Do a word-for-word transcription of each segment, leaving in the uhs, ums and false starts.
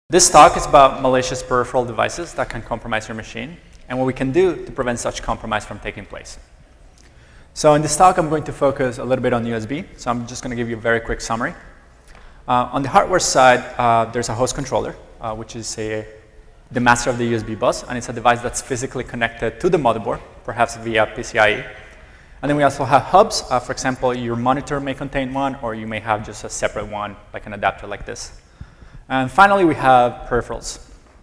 This talk is about malicious peripheral devices that can compromise your machine and what we can do to prevent such compromise from taking place. So in this talk, I'm going to focus a little bit on U S B. So I'm just going to give you a very quick summary. Uh, on the hardware side, uh, there's a host controller, uh, which is a, the master of the U S B bus. And it's a device that's physically connected to the motherboard, perhaps via P C I E. And then we also have hubs. Uh, for example, your monitor may contain one, or you may have just a separate one, like an adapter like this. And finally, we have peripherals.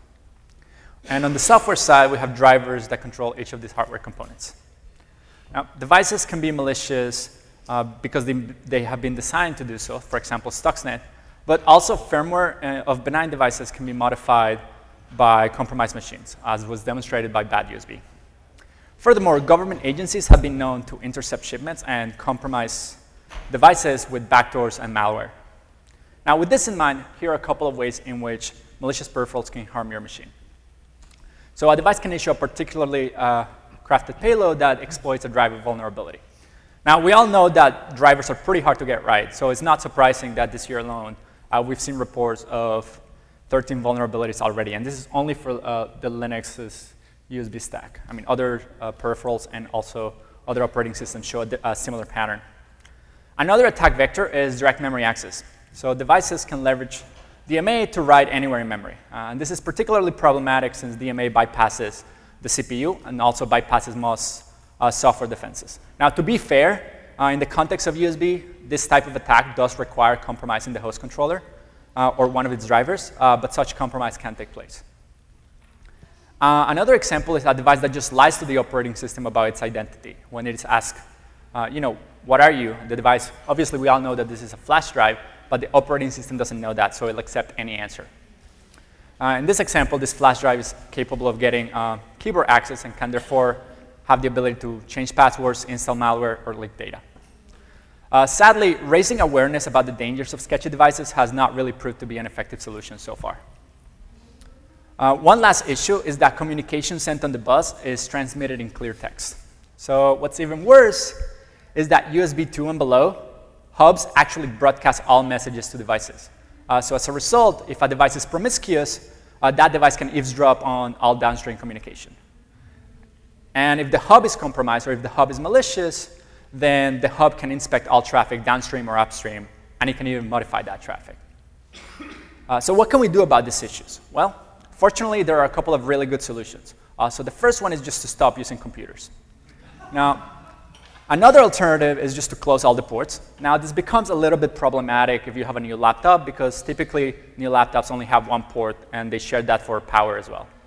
And on the software side, we have drivers that control each of these hardware components. Now, devices can be malicious uh, because they, they have been designed to do so, for example, Stuxnet. But also, firmware uh, of benign devices can be modified by compromised machines, as was demonstrated by bad U S B. Furthermore, government agencies have been known to intercept shipments and compromise devices with backdoors and malware. Now, with this in mind, here are a couple of ways in which malicious peripherals can harm your machine. So a device can issue a particularly uh, crafted payload that exploits a driver vulnerability. Now, we all know that drivers are pretty hard to get right, so it's not surprising that this year alone, uh, we've seen reports of thirteen vulnerabilities already, and this is only for uh, the Linux's U S B stack. I mean, other uh, peripherals and also other operating systems show a, a similar pattern. Another attack vector is direct memory access. So devices can leverage D M A to write anywhere in memory. Uh, and this is particularly problematic since D M A bypasses the C P U and also bypasses most uh, software defenses. Now, to be fair, uh, in the context of U S B, this type of attack does require compromising the host controller uh, or one of its drivers, uh, but such compromise can take place. Uh, another example is a device that just lies to the operating system about its identity when it is asked, uh, you know, what are you? The device, obviously, we all know that this is a flash drive, but the operating system doesn't know that, so it'll accept any answer. Uh, in this example, this flash drive is capable of getting uh, keyboard access and can therefore have the ability to change passwords, install malware, or leak data. Uh, sadly, raising awareness about the dangers of sketchy devices has not really proved to be an effective solution so far. Uh, one last issue is that communication sent on the bus is transmitted in clear text. So what's even worse is that U S B two and below, hubs actually broadcast all messages to devices. Uh, so as a result, if a device is promiscuous, uh, that device can eavesdrop on all downstream communication. And if the hub is compromised or if the hub is malicious, then the hub can inspect all traffic downstream or upstream, and it can even modify that traffic. Uh, so what can we do about these issues? Well, fortunately, there are a couple of really good solutions. Uh, so the first one is just to stop using computers. Now, another alternative is just to close all the ports. Now, this becomes a little bit problematic if you have a new laptop because typically new laptops only have one port and they share that for power as well.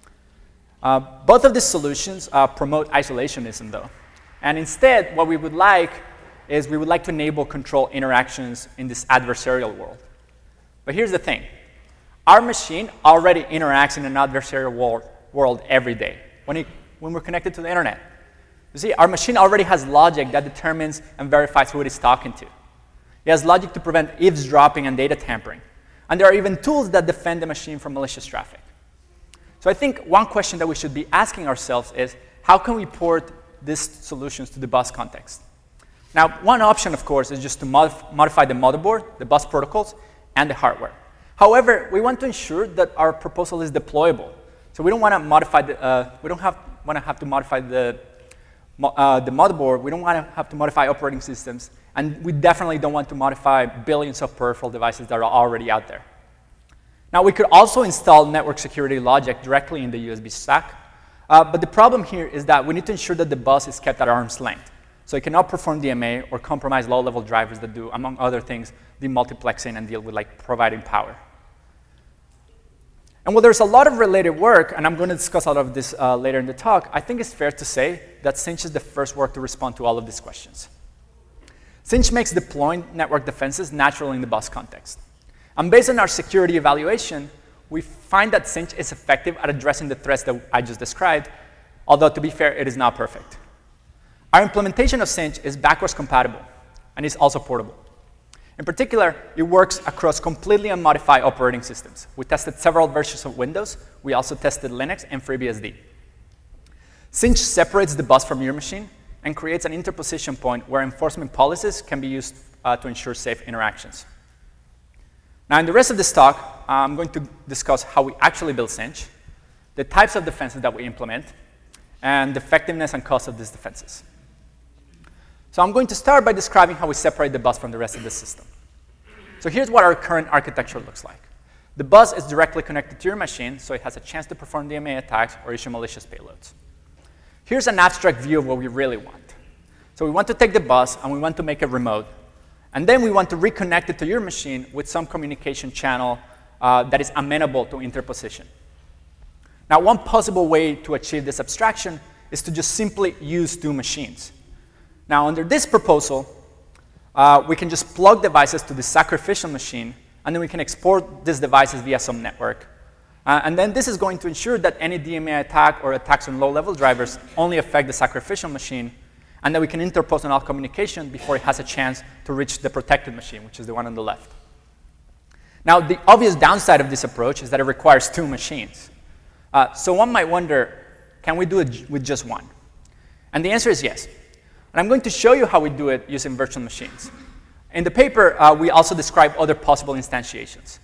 Uh, both of these solutions uh, promote isolationism though. And instead, what we would like is we would like to enable control interactions in this adversarial world. But here's the thing. Our machine already interacts in an adversarial world, world every day when, it, when we're connected to the internet. You see, our machine already has logic that determines and verifies who it is talking to. It has logic to prevent eavesdropping and data tampering. And there are even tools that defend the machine from malicious traffic. So I think one question that we should be asking ourselves is, how can we port these solutions to the bus context? Now, one option, of course, is just to modif modify the motherboard, the bus protocols, and the hardware. However, we want to ensure that our proposal is deployable. So we don't want to modify the, uh, we don't have, want to have to modify the Uh, the motherboard, we don't want to have to modify operating systems, and we definitely don't want to modify billions of peripheral devices that are already out there. Now, we could also install network security logic directly in the U S B stack, uh, but the problem here is that we need to ensure that the bus is kept at arm's length, so it cannot perform D M A or compromise low-level drivers that do, among other things, demultiplexing and deal with like providing power. And while there's a lot of related work, and I'm going to discuss a lot of this uh, later in the talk, I think it's fair to say that Cinch is the first work to respond to all of these questions. Cinch makes deploying network defenses natural in the bus context. And based on our security evaluation, we find that Cinch is effective at addressing the threats that I just described, although to be fair, it is not perfect. Our implementation of Cinch is backwards compatible, and is also portable. In particular, it works across completely unmodified operating systems. We tested several versions of Windows. We also tested Linux and FreeBSD. Cinch separates the bus from your machine and creates an interposition point where enforcement policies can be used uh, to ensure safe interactions. Now, in the rest of this talk, uh, I'm going to discuss how we actually build Cinch, the types of defenses that we implement, and the effectiveness and cost of these defenses. So I'm going to start by describing how we separate the bus from the rest of the system. So here's what our current architecture looks like. The bus is directly connected to your machine, so it has a chance to perform D M A attacks or issue malicious payloads. Here's an abstract view of what we really want. So we want to take the bus, and we want to make it remote. And then we want to reconnect it to your machine with some communication channel uh, that is amenable to interposition. Now, one possible way to achieve this abstraction is to just simply use two machines. Now, under this proposal, uh, we can just plug devices to the sacrificial machine, and then we can export these devices via some network. Uh, and then this is going to ensure that any D M A attack or attacks on low-level drivers only affect the sacrificial machine, and that we can interpose on all communication before it has a chance to reach the protected machine, which is the one on the left. Now, the obvious downside of this approach is that it requires two machines. Uh, so one might wonder, can we do it with just one? And the answer is yes. And I'm going to show you how we do it using virtual machines. In the paper, uh, we also describe other possible instantiations.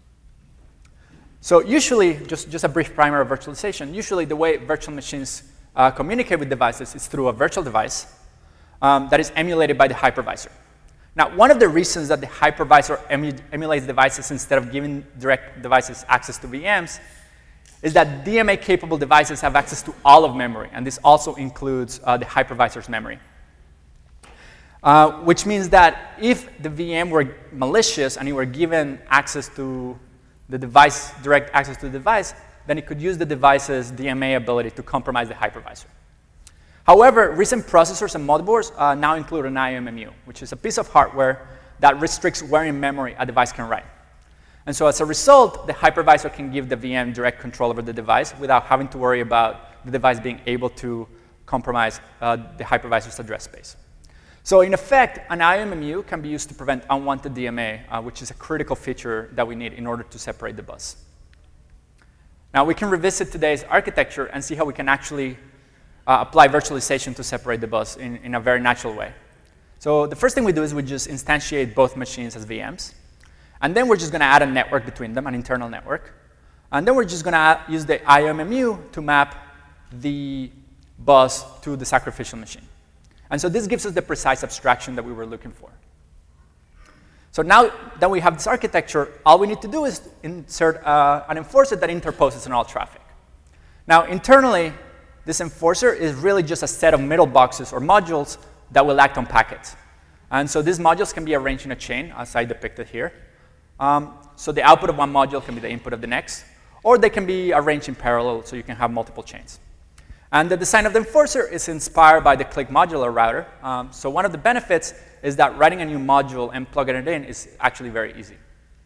So usually, just, just a brief primer of virtualization, usually the way virtual machines uh, communicate with devices is through a virtual device um, that is emulated by the hypervisor. Now, one of the reasons that the hypervisor emu emulates devices instead of giving direct devices access to V Ms is that D M A-capable devices have access to all of memory, and this also includes uh, the hypervisor's memory. Uh, which means that if the V M were malicious and you were given access to the device, direct access to the device, then it could use the device's D M A ability to compromise the hypervisor. However, recent processors and motherboards uh, now include an I O M M U, which is a piece of hardware that restricts where in memory a device can write. And so as a result, the hypervisor can give the V M direct control over the device without having to worry about the device being able to compromise uh, the hypervisor's address space. So in effect, an I O M M U can be used to prevent unwanted D M A, uh, which is a critical feature that we need in order to separate the bus. Now, we can revisit today's architecture and see how we can actually uh, apply virtualization to separate the bus in, in a very natural way. So the first thing we do is we just instantiate both machines as V Ms. And then we're just going to add a network between them, an internal network. And then we're just going to use the I O M M U to map the bus to the sacrificial machine. And so this gives us the precise abstraction that we were looking for. So now that we have this architecture, all we need to do is insert uh, an enforcer that interposes on all traffic. Now, internally, this enforcer is really just a set of middle boxes or modules that will act on packets. And so these modules can be arranged in a chain, as I depicted here. Um, so the output of one module can be the input of the next, or they can be arranged in parallel so you can have multiple chains. And the design of the enforcer is inspired by the Click modular router. Um, so one of the benefits is that writing a new module and plugging it in is actually very easy.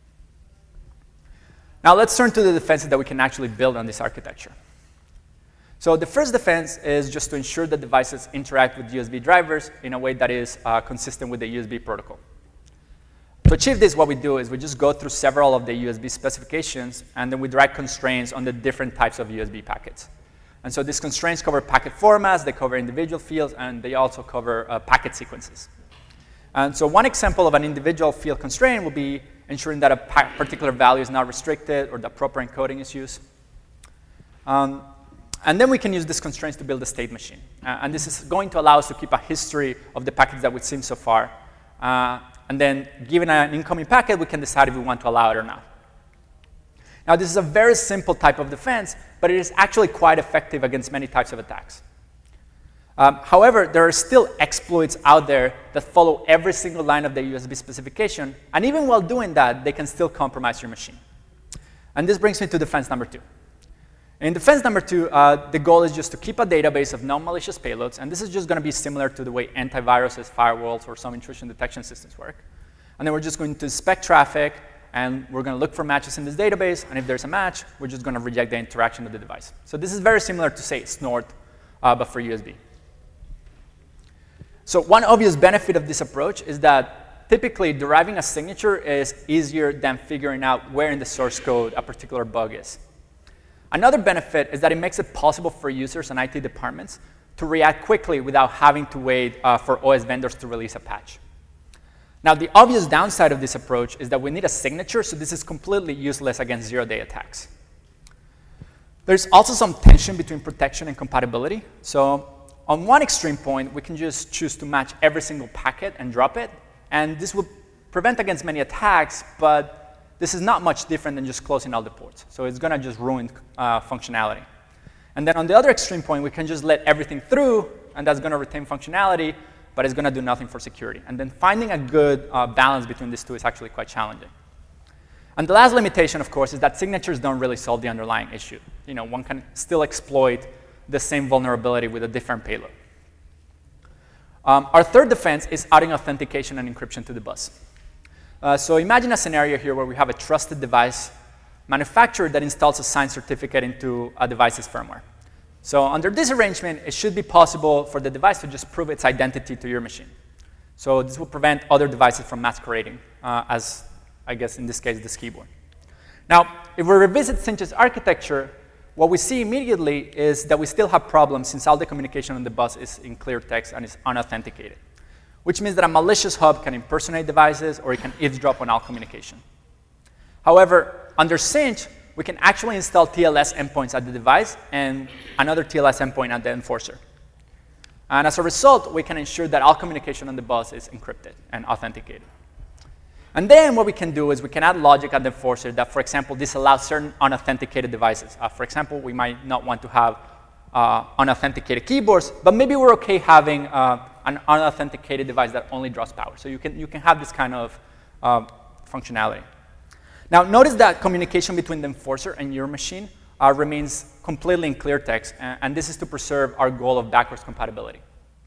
Now let's turn to the defenses that we can actually build on this architecture. So the first defense is just to ensure that devices interact with U S B drivers in a way that is uh, consistent with the U S B protocol. To achieve this, what we do is we just go through several of the U S B specifications, and then we drag constraints on the different types of U S B packets. And so these constraints cover packet formats, they cover individual fields, and they also cover uh, packet sequences. And so one example of an individual field constraint will be ensuring that a particular value is not restricted or that proper encoding is used. Um, and then we can use these constraints to build a state machine. Uh, and this is going to allow us to keep a history of the packets that we've seen so far. Uh, and then given an incoming packet, we can decide if we want to allow it or not. Now, this is a very simple type of defense, but it is actually quite effective against many types of attacks. Um, however, there are still exploits out there that follow every single line of the U S B specification, and even while doing that, they can still compromise your machine. And this brings me to defense number two. In defense number two, uh, the goal is just to keep a database of non-malicious payloads, and this is just going to be similar to the way antiviruses, firewalls, or some intrusion detection systems work. And then we're just going to inspect traffic, and we're going to look for matches in this database, and if there's a match, we're just going to reject the interaction of the device. So this is very similar to, say, Snort, uh, but for U S B. So one obvious benefit of this approach is that typically deriving a signature is easier than figuring out where in the source code a particular bug is. Another benefit is that it makes it possible for users and I T departments to react quickly without having to wait uh, for O S vendors to release a patch. Now, the obvious downside of this approach is that we need a signature, so this is completely useless against zero-day attacks. There's also some tension between protection and compatibility. So on one extreme point, we can just choose to match every single packet and drop it, and this will prevent against many attacks, but this is not much different than just closing all the ports. So it's going to just ruin uh, functionality. And then on the other extreme point, we can just let everything through, and that's going to retain functionality, but it's going to do nothing for security. And then finding a good uh, balance between these two is actually quite challenging. And the last limitation, of course, is that signatures don't really solve the underlying issue. You know, one can still exploit the same vulnerability with a different payload. Um, our third defense is adding authentication and encryption to the bus. Uh, so imagine a scenario here where we have a trusted device manufacturer that installs a signed certificate into a device's firmware. So under this arrangement, it should be possible for the device to just prove its identity to your machine. So this will prevent other devices from masquerading uh, as, I guess in this case, this keyboard. Now, if we revisit Cinch's architecture, what we see immediately is that we still have problems since all the communication on the bus is in clear text and is unauthenticated, which means that a malicious hub can impersonate devices or it can eavesdrop on all communication. However, under Cinch, we can actually install T L S endpoints at the device and another T L S endpoint at the enforcer. And as a result, we can ensure that all communication on the bus is encrypted and authenticated. And then what we can do is we can add logic at the enforcer that, for example, disallows certain unauthenticated devices. Uh, for example, we might not want to have uh, unauthenticated keyboards, but maybe we're OK having uh, an unauthenticated device that only draws power. So you can, you can have this kind of uh, functionality. Now, notice that communication between the enforcer and your machine uh, remains completely in clear text, and, and this is to preserve our goal of backwards compatibility.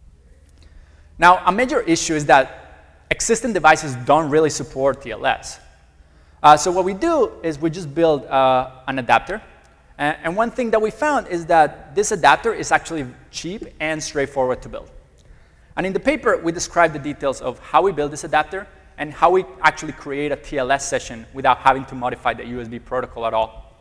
Now, a major issue is that existing devices don't really support T L S. Uh, so what we do is we just build uh, an adapter, and, and one thing that we found is that this adapter is actually cheap and straightforward to build. And in the paper, we describe the details of how we build this adapter and how we actually create a T L S session without having to modify the U S B protocol at all.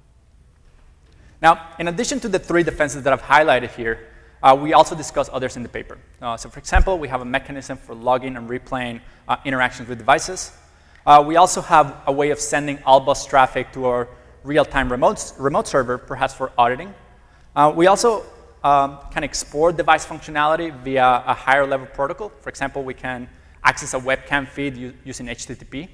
Now, in addition to the three defenses that I've highlighted here, uh, we also discuss others in the paper. Uh, so for example, we have a mechanism for logging and replaying uh, interactions with devices. Uh, we also have a way of sending all bus traffic to our real-time remote, remote server, perhaps for auditing. Uh, we also um, can export device functionality via a higher level protocol. For example, we can access a webcam feed using H T T P.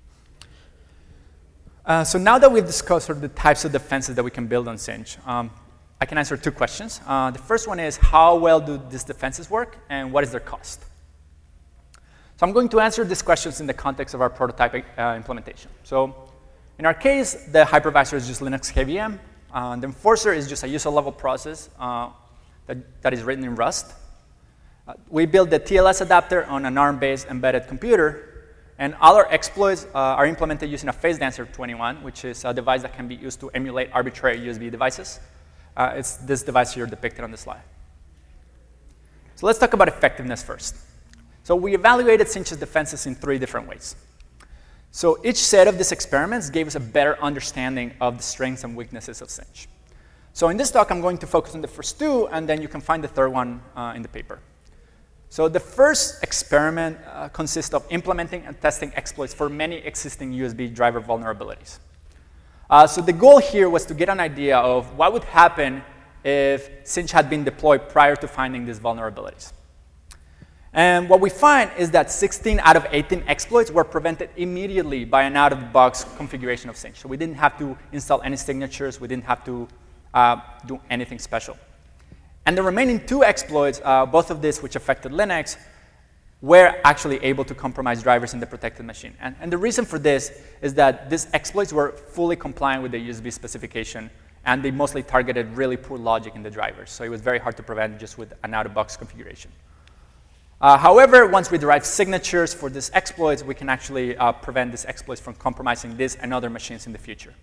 Uh, so now that we've discussed sort of the types of defenses that we can build on Cinch, um, I can answer two questions. Uh, the first one is, how well do these defenses work, and what is their cost? So I'm going to answer these questions in the context of our prototype uh, implementation. So in our case, the hypervisor is just Linux K V M. Uh, the enforcer is just a user-level process uh, that, that is written in Rust. Uh, we built the T L S adapter on an ARM-based embedded computer, and all our exploits uh, are implemented using a Phase Dancer twenty-one, which is a device that can be used to emulate arbitrary U S B devices. Uh, it's this device here depicted on the slide. So let's talk about effectiveness first. So we evaluated Cinch's defenses in three different ways. So each set of these experiments gave us a better understanding of the strengths and weaknesses of Cinch. So in this talk, I'm going to focus on the first two, and then you can find the third one uh, in the paper. So the first experiment uh, consists of implementing and testing exploits for many existing U S B driver vulnerabilities. Uh, so the goal here was to get an idea of what would happen if Cinch had been deployed prior to finding these vulnerabilities. And what we find is that sixteen out of eighteen exploits were prevented immediately by an out-of-the-box configuration of Cinch. So we didn't have to install any signatures. We didn't have to uh, do anything special. And the remaining two exploits, uh, both of these which affected Linux, were actually able to compromise drivers in the protected machine. And, and the reason for this is that these exploits were fully compliant with the U S B specification, and they mostly targeted really poor logic in the drivers. So it was very hard to prevent just with an out-of-box configuration. Uh, however, once we derive signatures for these exploits, we can actually uh, prevent these exploits from compromising this and other machines in the future.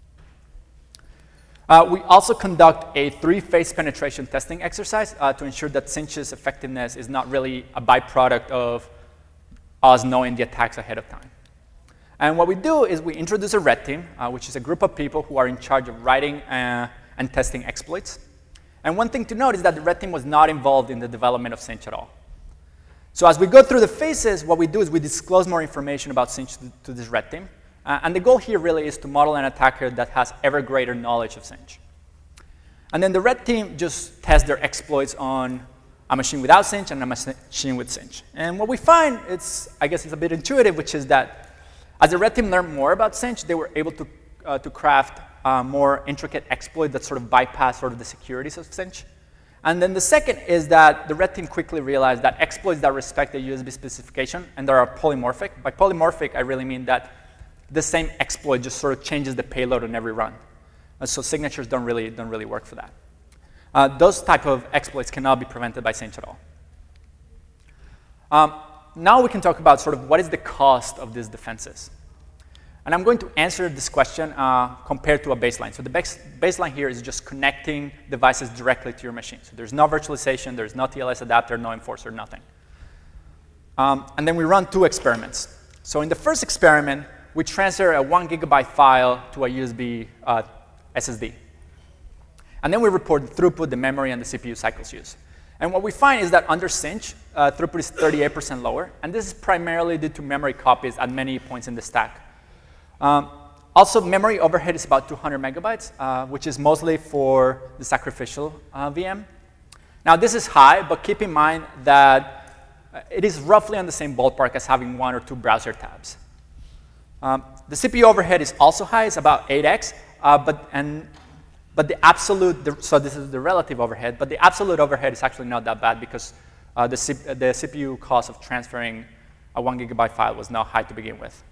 Uh, we also conduct a three-phase penetration testing exercise uh, to ensure that Cinch's effectiveness is not really a byproduct of us knowing the attacks ahead of time. And what we do is we introduce a red team, uh, which is a group of people who are in charge of writing uh, and testing exploits. And one thing to note is that the red team was not involved in the development of Cinch at all. So as we go through the phases, what we do is we disclose more information about Sinch to, to this red team. Uh, and the goal here really is to model an attacker that has ever greater knowledge of Sinch. And then the red team just tests their exploits on a machine without Sinch and a machine with Sinch. And what we find, it's, I guess it's a bit intuitive, which is that as the red team learned more about Sinch, they were able to, uh, to craft a more intricate exploit that sort of bypass sort of the securities of Sinch. And then the second is that the red team quickly realized that exploits that respect the U S B specification and that are polymorphic. By polymorphic, I really mean that the same exploit just sort of changes the payload on every run. Uh, so signatures don't really, don't really work for that. Uh, those type of exploits cannot be prevented by Sinch at all. Um, now we can talk about sort of what is the cost of these defenses. And I'm going to answer this question uh, compared to a baseline. So the base baseline here is just connecting devices directly to your machine. So there's no virtualization, there's no T L S adapter, no enforcer, nothing. Um, and then we run two experiments. So in the first experiment, we transfer a one gigabyte file to a U S B uh, S S D. And then we report the throughput, the memory, and the C P U cycles used. And what we find is that under Sinch, uh, throughput is thirty-eight percent lower. And this is primarily due to memory copies at many points in the stack. Um, also, memory overhead is about two hundred megabytes, uh, which is mostly for the sacrificial uh, V M. Now, this is high, but keep in mind that uh, it is roughly on the same ballpark as having one or two browser tabs. Um, the C P U overhead is also high, it's about eight x, uh, but, and, but the absolute, the, so this is the relative overhead, but the absolute overhead is actually not that bad because uh, the, C, the C P U cost of transferring a one gigabyte file was not high to begin with.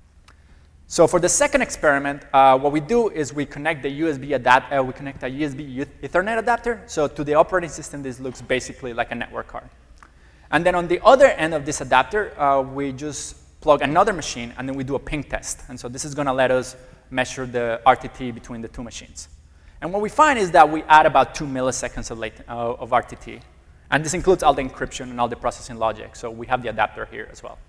So for the second experiment, uh, what we do is we connect the U S B adapter, uh, we connect a U S B Ethernet adapter. So to the operating system, this looks basically like a network card. And then on the other end of this adapter, uh, we just plug another machine, and then we do a ping test. And so this is going to let us measure the R T T between the two machines. And what we find is that we add about two milliseconds of, late, uh, of R T T. And this includes all the encryption and all the processing logic. So we have the adapter here as well.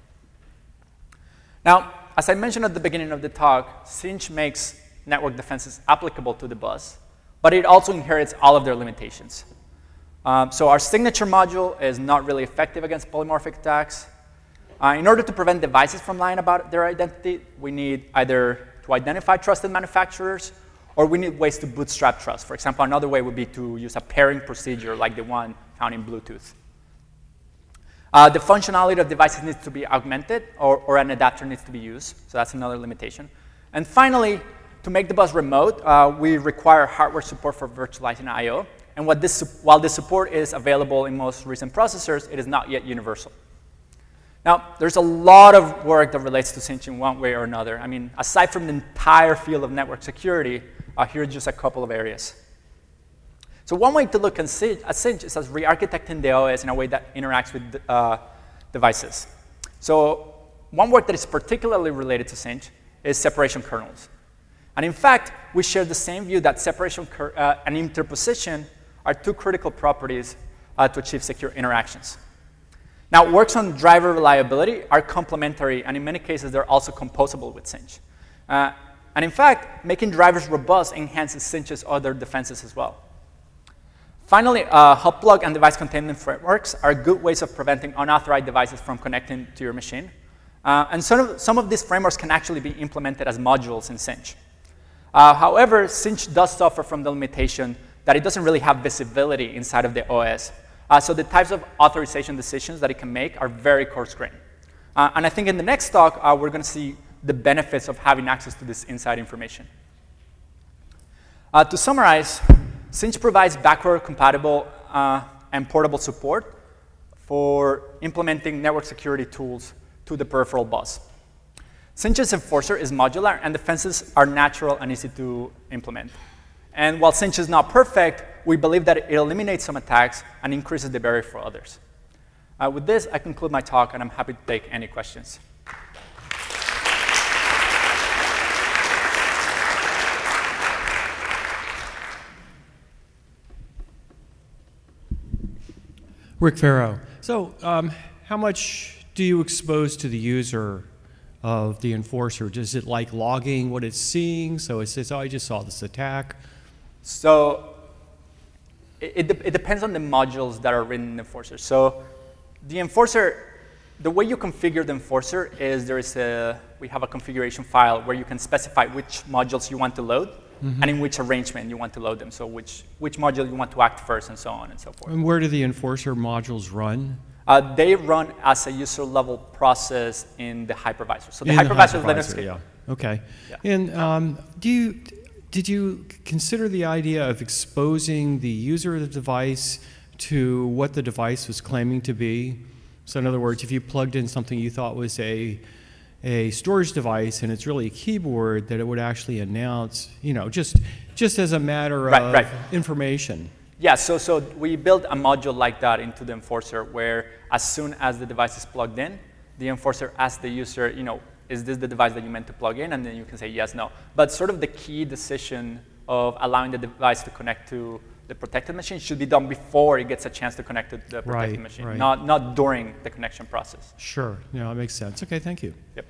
Now, as I mentioned at the beginning of the talk, Sinch makes network defenses applicable to the bus, but it also inherits all of their limitations. Um, so our signature module is not really effective against polymorphic attacks. Uh, in order to prevent devices from lying about their identity, we need either to identify trusted manufacturers, or we need ways to bootstrap trust. For example, another way would be to use a pairing procedure like the one found in Bluetooth. Uh, the functionality of devices needs to be augmented, or, or an adapter needs to be used. So that's another limitation. And finally, to make the bus remote, uh, we require hardware support for virtualizing I O. And what this, while this support is available in most recent processors, it is not yet universal. Now, there's a lot of work that relates to Sinch in one way or another. I mean, aside from the entire field of network security, uh, here are just a couple of areas. So one way to look at Sinch is as re-architecting the O S in a way that interacts with uh, devices. So one work that is particularly related to Sinch is separation kernels. And in fact, we share the same view that separation uh, and interposition are two critical properties uh, to achieve secure interactions. Now, works on driver reliability are complementary, and in many cases, they're also composable with Sinch. Uh, and in fact, making drivers robust enhances Sinch's other defenses as well. Finally, uh, hot plug and device containment frameworks are good ways of preventing unauthorized devices from connecting to your machine. Uh, and some of, some of these frameworks can actually be implemented as modules in Sinch. Uh, however, Sinch does suffer from the limitation that it doesn't really have visibility inside of the O S. Uh, so the types of authorization decisions that it can make are very coarse-grained. Uh, and I think in the next talk, uh, we're going to see the benefits of having access to this inside information. Uh, to summarize, Sinch provides backward-compatible uh, and portable support for implementing network security tools to the peripheral bus. Sinch's enforcer is modular, and defenses are natural and easy to implement. And while Sinch is not perfect, we believe that it eliminates some attacks and increases the barrier for others. Uh, with this, I conclude my talk, and I'm happy to take any questions. Rick Farrow. So um, how much do you expose to the user of the enforcer? Does it like logging what it's seeing? So it says, oh, I just saw this attack. So it, it, it depends on the modules that are written in the enforcer. So the enforcer the way you configure the enforcer is there is a, we have a configuration file where you can specify which modules you want to load mm-hmm. and in which arrangement you want to load them. So which, which module you want to act first and so on and so forth. And where do the enforcer modules run? Uh, they run as a user level process in the hypervisor. So the in hypervisor, the hypervisor is Linux. Yeah. Okay. Yeah. And um, do you, did you consider the idea of exposing the user of the device to what the device was claiming to be? So in other words, if you plugged in something you thought was a, a storage device and it's really a keyboard, that it would actually announce, you know, just, just as a matter right, of right. information. Yeah, so, so we built a module like that into the enforcer where as soon as the device is plugged in, the enforcer asks the user, you know, is this the device that you meant to plug in? And then you can say yes, no. But sort of the key decision of allowing the device to connect to the protected machine should be done before it gets a chance to connect to the protected right, machine, right. not, not during the connection process. Sure, yeah, that makes sense. Okay, thank you. Yep.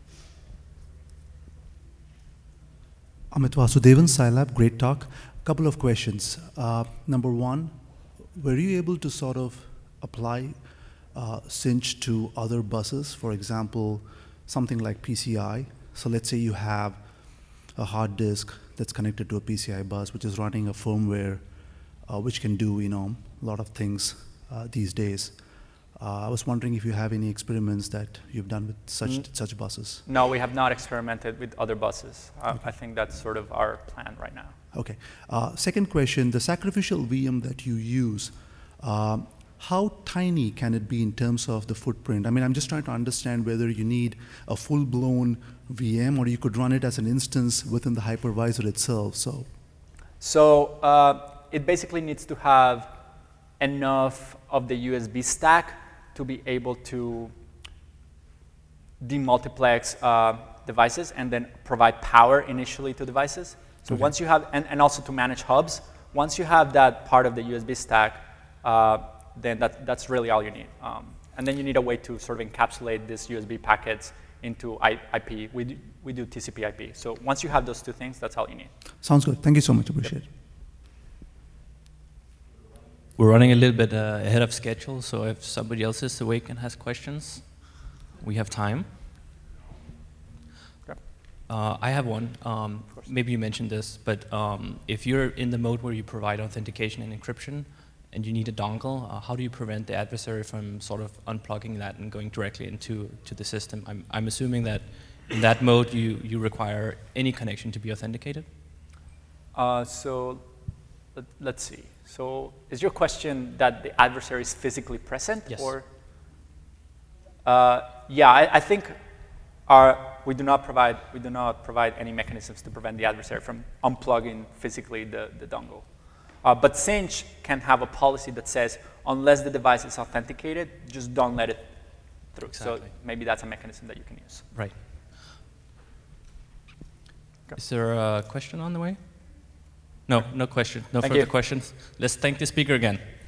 Amit Vasudevan, Scilab, great talk. Couple of questions. Uh, number one, were you able to sort of apply uh, Cinch to other buses? For example, something like P C I. So let's say you have a hard disk that's connected to a P C I bus, which is running a firmware uh, which can do, you know, a lot of things uh, these days. Uh, I was wondering if you have any experiments that you've done with such mm. such buses. No, we have not experimented with other buses. Uh, okay. I think that's sort of our plan right now. Okay. Uh, second question, the sacrificial V M that you use, um, how tiny can it be in terms of the footprint? I mean, I'm just trying to understand whether you need a full-blown V M or you could run it as an instance within the hypervisor itself. So, so uh, it basically needs to have enough of the U S B stack to be able to demultiplex uh, devices and then provide power initially to devices. So okay. once you have, and, and also to manage hubs, once you have that part of the U S B stack, uh, then that, that's really all you need. Um, and then you need a way to sort of encapsulate these U S B packets into I P. We do, we do T C P I P. So once you have those two things, that's all you need. Sounds good. Thank you so much. Appreciate yep. it. We're running a little bit uh, ahead of schedule, so if somebody else is awake and has questions, we have time. Okay. Uh, I have one. Um, maybe you mentioned this, but um, if you're in the mode where you provide authentication and encryption, and you need a dongle, uh, how do you prevent the adversary from sort of unplugging that and going directly into to the system? I'm, I'm assuming that in that mode you, you require any connection to be authenticated? Uh, so let, let's see. So is your question that the adversary is physically present? Yes. Or? Uh, yeah, I, I think our, we, do not provide, we do not provide any mechanisms to prevent the adversary from unplugging physically the, the dongle. Uh, but Cinch can have a policy that says, unless the device is authenticated, just don't let it through. Exactly. So maybe that's a mechanism that you can use. Right. Okay. Is there a question on the way? No, no question. No Thank further you. questions. Let's thank the speaker again.